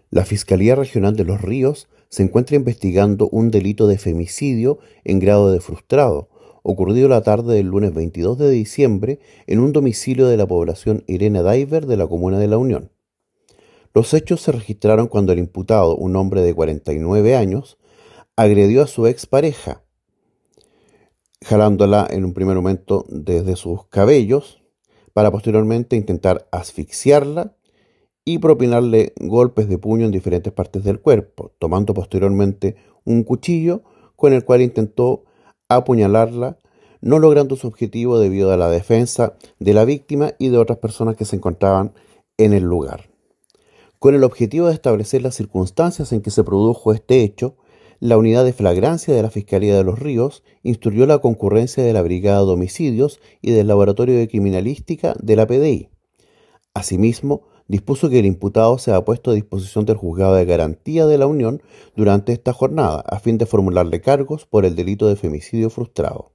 La Fiscalía Regional de Los Ríos se encuentra investigando un delito de femicidio en grado de frustrado, ocurrido la tarde del lunes 22 de diciembre en un domicilio de la población Irene Diver de la comuna de La Unión. Los hechos se registraron cuando el imputado, un hombre de 49 años, agredió a su expareja, jalándola en un primer momento desde sus cabellos, para posteriormente intentar asfixiarla y propinarle golpes de puño en diferentes partes del cuerpo, tomando posteriormente un cuchillo con el cual intentó apuñalarla, no logrando su objetivo debido a la defensa de la víctima y de otras personas que se encontraban en el lugar. Con el objetivo de establecer las circunstancias en que se produjo este hecho, la unidad de flagrancia de la Fiscalía de Los Ríos instruyó la concurrencia de la Brigada de Homicidios y del Laboratorio de Criminalística de la PDI. Asimismo, dispuso que el imputado sea puesto a disposición del Juzgado de Garantía de la Unión durante esta jornada, a fin de formularle cargos por el delito de femicidio frustrado.